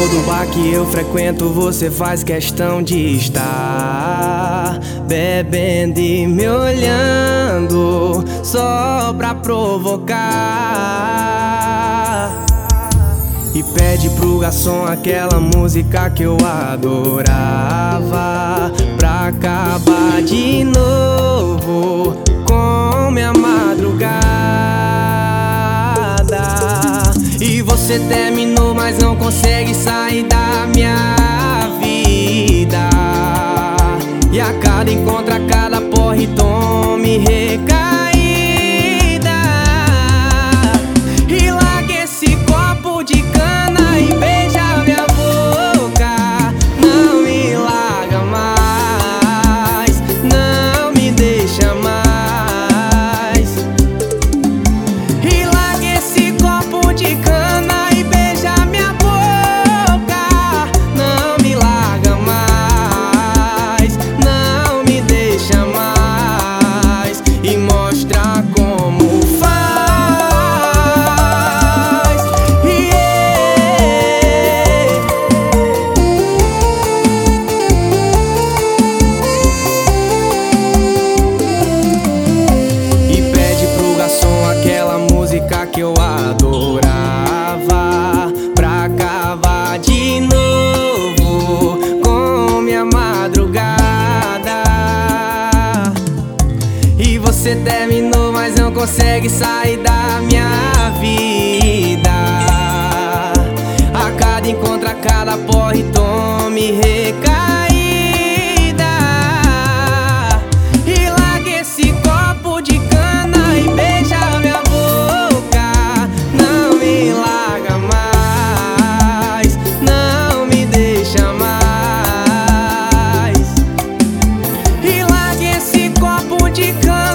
Todo bar que eu frequento você faz questão de estar bebendo e me olhando só pra provocar. E pede pro garçom aquela música que eu adorava, pra acabar de novo com minha madrugada. E você terminou, mas não consegue sair da minha vida. E a cada encontro, a cada porra e tome recaída. E larga esse copo de cana e beija minha boca. Não me larga mais, não me deixa mais. E larga esse copo de cana e beija minha boca. Não me larga mais, não me deixa mais. E mostra como faz. E pede pro garçom aquela música que eu adorava, pra acabar de novo com minha madrugada. E você terminou, mas não consegue sair da minha vida. A cada encontro, a cada porra e tome recaída. E larga esse copo de cana e beija minha boca. Não me larga mais, não me deixa mais. E larga esse copo de cana